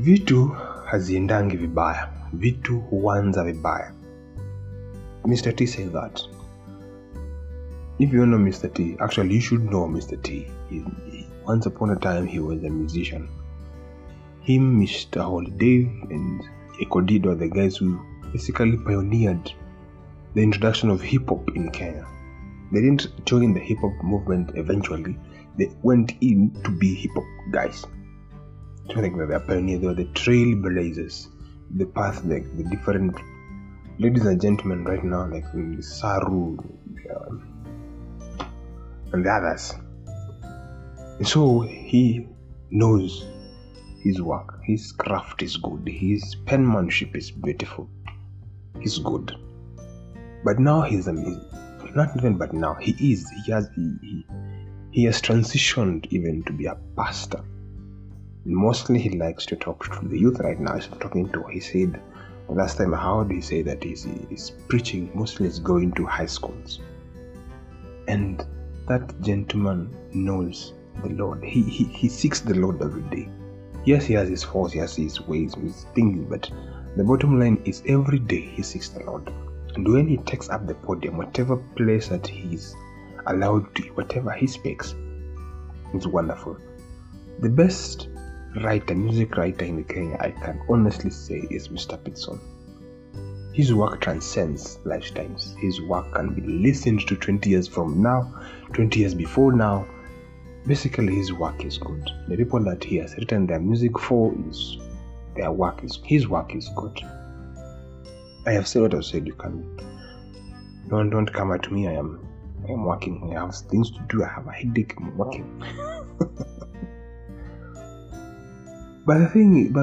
Vitu haziendangi vibaya, vitu huanza vibaya. Mr. T says that. If you don't know Mr. T, actually you should know Mr. T. Once upon a time he was a musician. Him, Mr. Holiday, and Ekodid were the guys who basically pioneered the introduction of hip-hop in Kenya. They didn't join the hip-hop movement eventually. They went in to be hip-hop guys. So I think they were pioneers, they were the trailblazers, the path, like the different ladies and gentlemen right now, like Saru and the others. And so he knows his work, his craft is good, his penmanship is beautiful, he's good. But now he has transitioned even to be a pastor. Mostly he likes to talk to the youth right now. He said last time, how do you say that he's preaching mostly is going to high schools. And that gentleman knows the Lord. He seeks the Lord every day. Yes, he has his faults, he has his ways, his things, but the bottom line is every day he seeks the Lord. And when he takes up the podium, whatever place that he's allowed to, whatever he speaks, is wonderful. The best music writer in Kenya, I can honestly say, is Mr. Pitson. His work transcends lifetimes. His work can be listened to 20 years from now, 20 years before now. Basically, his work is good. The people that he has written their music for, his work is good. I have said what I've said. You can don't come at me. I am working. I have things to do. I have a headache. I'm working. But the thing,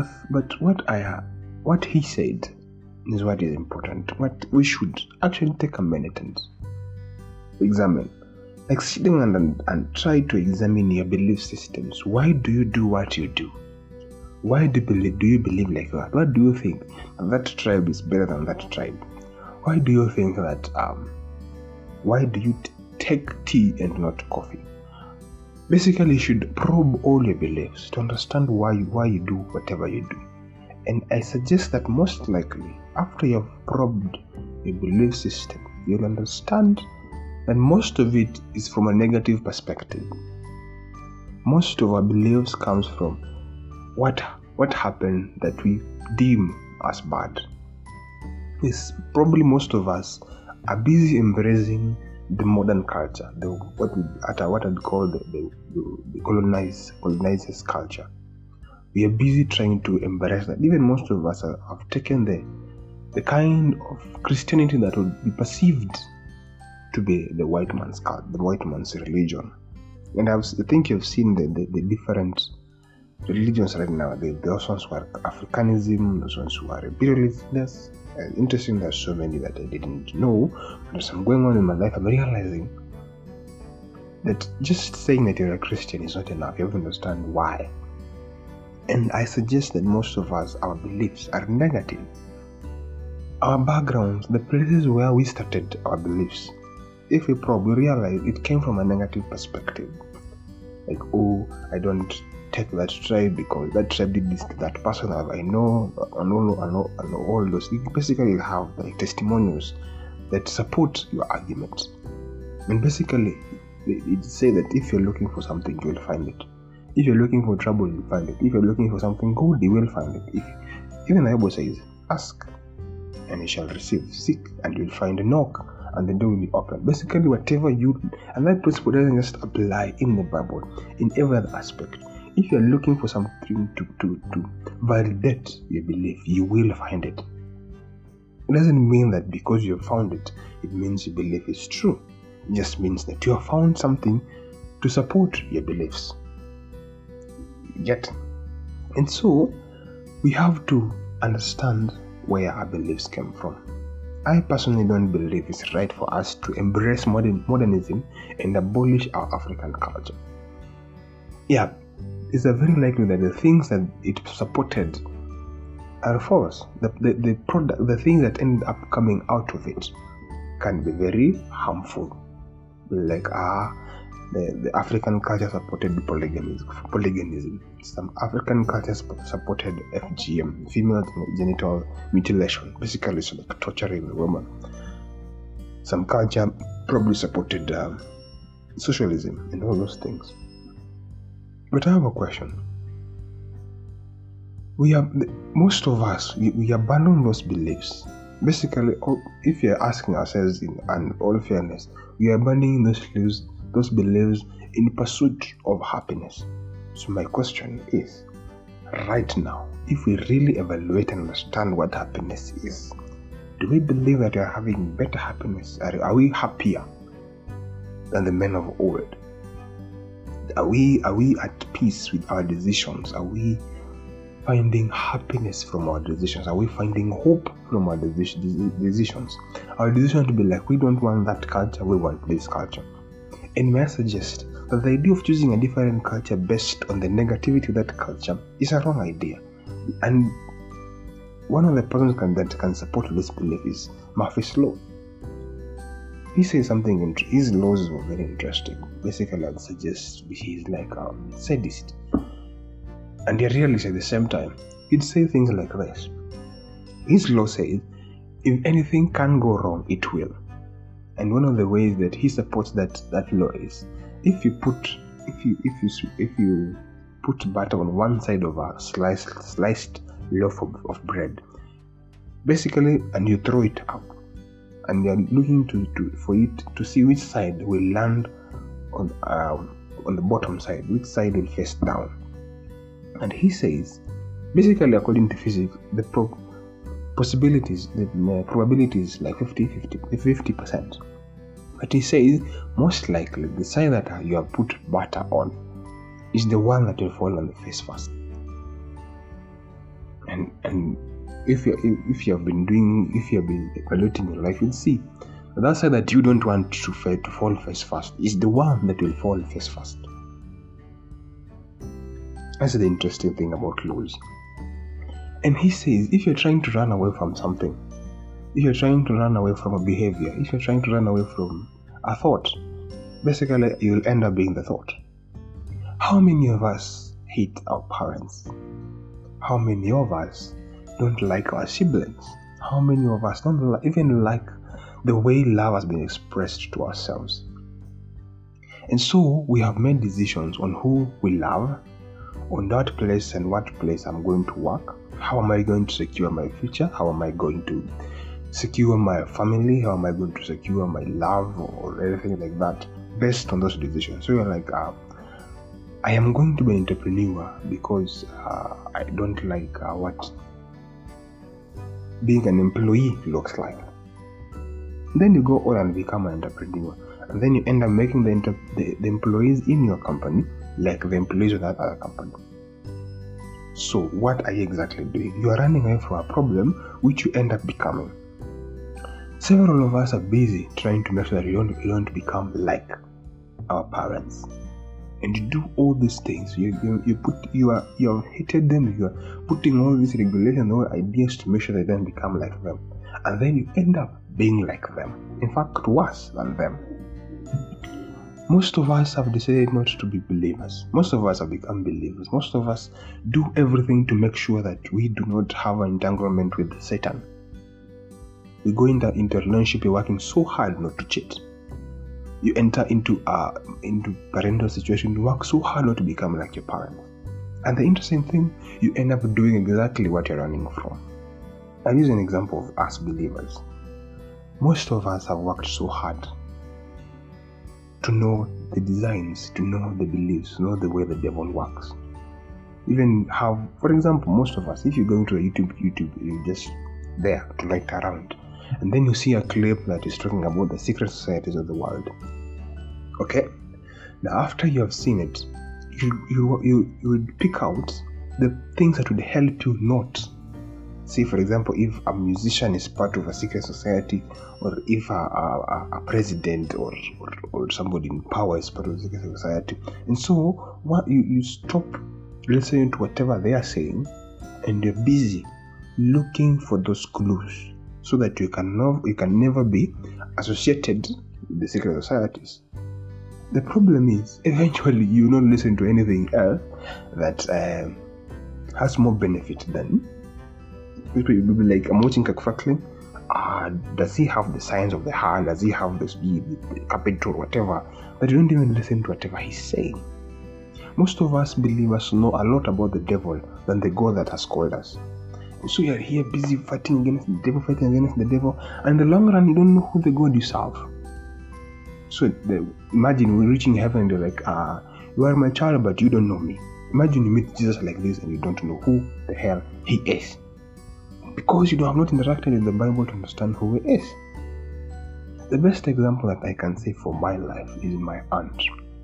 what he said is what is important. What we should actually take a minute and examine, like sitting and try to examine your belief systems. Why do you do what you do? Why do you believe like that? What do you think that tribe is better than that tribe? Why do you think that? Why do you take tea and not coffee? Basically, you should probe all your beliefs to understand why you do whatever you do. And I suggest that most likely, after you've probed your belief system, you'll understand that most of it is from a negative perspective. Most of our beliefs comes from what happened that we deem as bad. Yes, probably most of us are busy embracing the modern culture, what I'd call the colonizers culture. We are busy trying to embrace that. Even most of us have taken the kind of Christianity that would be perceived to be the white man's religion. And I think you've seen the different religions right now. Those ones who are Africanism, those ones who are imperialists. Interesting, there's so many that I didn't know. But as I'm going on in my life, I'm realizing that just saying that you're a Christian is not enough. You have to understand why. And I suggest that most of us, our beliefs are negative. Our backgrounds, the places where we started our beliefs, if we probe, we realize it came from a negative perspective. Like, I don't take that tribe because that tribe did this to that person. I know all those. You basically have like testimonials that support your arguments. And basically, it say that if you're looking for something, you will find it. If you're looking for trouble, you'll find it. If you're looking for something good, you will find it. Even the Bible says, ask and you shall receive, seek and you'll find, knock and the door will be open. Basically, whatever and that principle doesn't just apply in the Bible, in every other aspect. If you're looking for something to validate your belief, you will find it. It doesn't mean that because you have found it, it means your belief is true. It just means that you have found something to support your beliefs. Yet, and so we have to understand where our beliefs came from. I personally don't believe it's right for us to embrace modernism and abolish our African culture. Yeah, it's a very likely that the things that it supported are false. The things that end up coming out of it can be very harmful. Like the African culture supported polyganism. Some African cultures supported FGM, female genital mutilation, basically so like torturing a woman. Some culture probably supported socialism and all those things. But I have a question. Most of us, we abandon those beliefs. Basically, if you're asking ourselves in all fairness, we are abandoning those beliefs in pursuit of happiness. So my question is, right now, if we really evaluate and understand what happiness is, do we believe that we are having better happiness? Are we happier than the men of old? Are we at peace with our decisions? Are we finding happiness from our decisions? Are we finding hope from our decisions? Our decision to be like, we don't want that culture, we want this culture. And may I suggest that the idea of choosing a different culture based on the negativity of that culture is a wrong idea. And one of the persons that can support this belief is Murphy's Law. He says something, his laws were very interesting. Basically, I'd suggest he's like a sadist and a realist at the same time. He'd say things like this. His law says, if anything can go wrong, it will. And one of the ways that he supports that law is, if you put butter on one side of a sliced loaf of bread, basically, and you throw it up, and you're looking for it to see which side will land on the bottom side, which side will face down. And he says, basically, according to physics, the probability is like 50%. But he says, most likely, the side that you have put butter on is the one that will fall on the face first. And if you have been evaluating your life, you'll see that side that you don't want to fall face first is the one that will fall face first. That's the interesting thing about laws. And he says, if you're trying to run away from something, if you're trying to run away from a behavior, if you're trying to run away from a thought, basically you'll end up being the thought. How many of us hate our parents? How many of us don't like our siblings? How many of us don't even like the way love has been expressed to ourselves? And so we have made decisions on who we love, on that place and what place I'm going to work. How am I going to secure my future? How am I going to secure my family? How am I going to secure my love or anything like that based on those decisions? So you're like, I am going to be an entrepreneur because I don't like what being an employee looks like. Then you go on and become an entrepreneur, and then you end up making the employees in your company like the employees of that other company. So what are you exactly doing? You are running away from a problem which you end up becoming. Several of us are busy trying to make sure that you don't become like our parents. And you do all these things. You have hated them. You are putting all these regulations, all ideas to make sure they don't become like them. And then you end up being like them. In fact, worse than them. Most of us have decided not to be believers. Most of us have become believers. Most of us do everything to make sure that we do not have an entanglement with Satan. We go into relationship, you're working so hard not to cheat. You enter into parental situation, you work so hard not to become like your parents. And the interesting thing, you end up doing exactly what you're running from. I'll use an example of us believers. Most of us have worked so hard to know the designs, to know the beliefs, to know the way the devil works. Even have, for example, most of us, if you go into a YouTube, you're just there to like around, and then you see a clip that is talking about the secret societies of the world. Okay? Now, after you have seen it, you would pick out the things that would help you not. Say, for example, if a musician is part of a secret society, or if a president or somebody in power is part of a secret society. And so, what you stop listening to whatever they are saying, and you're busy looking for those clues, so that you can never be associated with the secret societies. The problem is, eventually you will not listen to anything else that has more benefit than people. Will be like, I'm watching Kirk Franklin. Does he have the signs of the heart? Does he have the capital, whatever? But you don't even listen to whatever he's saying. Most of us believers know a lot about the devil than the God that has called us. So you're here busy fighting against the devil, and in the long run you don't know who the God you serve. So imagine we're reaching heaven and you're like, you are my child but you don't know me. Imagine you meet Jesus like this and you don't know who the hell he is, because you have not interacted with the Bible to understand who he is. The best example that I can say for my life is my aunt.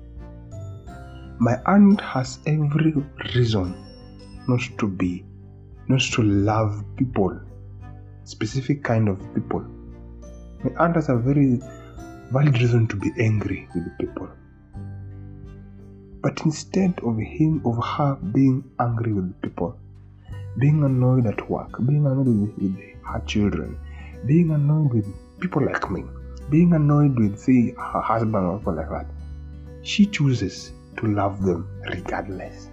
My aunt has every reason not to love people, specific kind of people. My aunt has a very valid reason to be angry with the people. But instead of her being angry with the people, being annoyed at work, being annoyed with her children, being annoyed with people like me, being annoyed with, say, her husband or people like that, she chooses to love them regardless.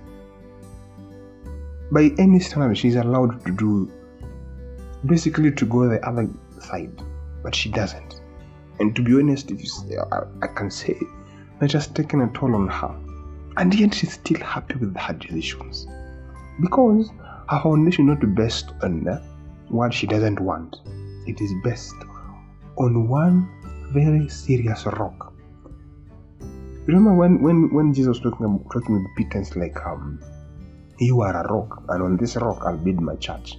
By any standard, she's allowed to do, basically to go the other side, but she doesn't. And to be honest, I can say that it has taken a toll on her. And yet she's still happy with her decisions, because her foundation is not based on what she doesn't want. It is based on one very serious rock. Remember when Jesus was talking with Peter, it's like, you are a rock, and on this rock I'll build my church.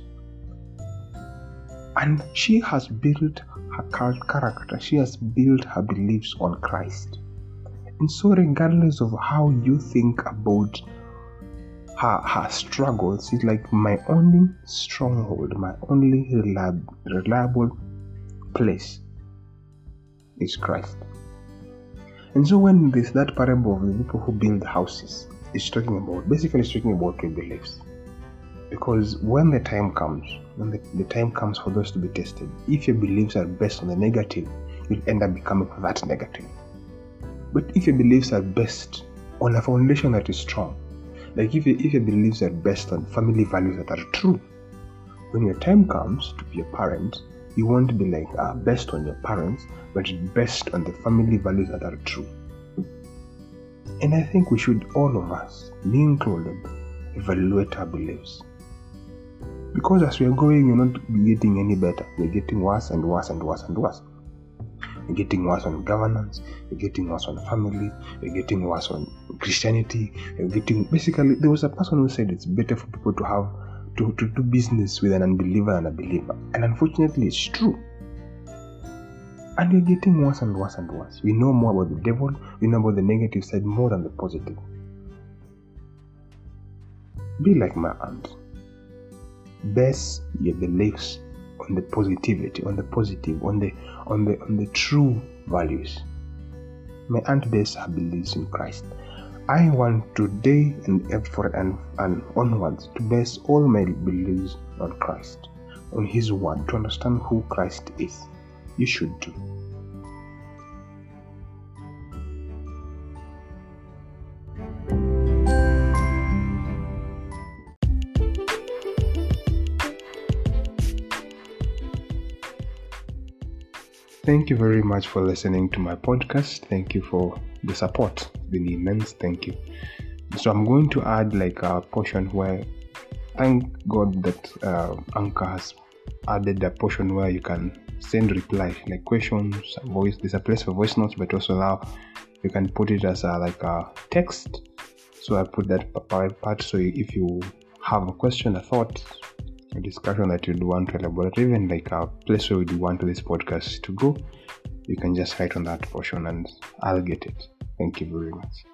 And she has built her character, she has built her beliefs on Christ. And so regardless of how you think about her struggles, it's like, my only stronghold, my only reliable place is Christ. And so when there's that parable of the people who build houses, it's talking about your beliefs. Because when the time comes for those to be tested, if your beliefs are based on the negative, you'll end up becoming that negative. But if your beliefs are based on a foundation that is strong, like if your beliefs are based on family values that are true, when your time comes to be a parent, you won't be like based on your parents, but based on the family values that are true. And I think we should, all of us, me included, evaluate our beliefs. Because as we are going, you're not getting any better. You're getting worse and worse and worse and worse. You're getting worse on governance, you're getting worse on family, you're getting worse on Christianity, basically, there was a person who said it's better for people to do business with an unbeliever and a believer. And unfortunately, it's true. And you're getting worse and worse and worse. We know more about the devil, we know about the negative side more than the positive. Be like my aunt. Base your beliefs on the positivity, on the positive, on the true values. My aunt based her beliefs in Christ. I want today and onwards to base all my beliefs on Christ, on His Word, to understand who Christ is. You should too. Thank you very much for listening to my podcast. Thank you for the support. It's been immense. Thank you. So I'm going to add like a portion where, thank God that Anchor has added a portion where you can send replies, like questions, voice. There's a place for voice notes, but also now you can put it as a text. So I put that part. So if you have a question, a thought, a discussion that you'd want to elaborate, even like a place where you'd want this podcast to go, you can just write on that portion and I'll get it. Thank you very much.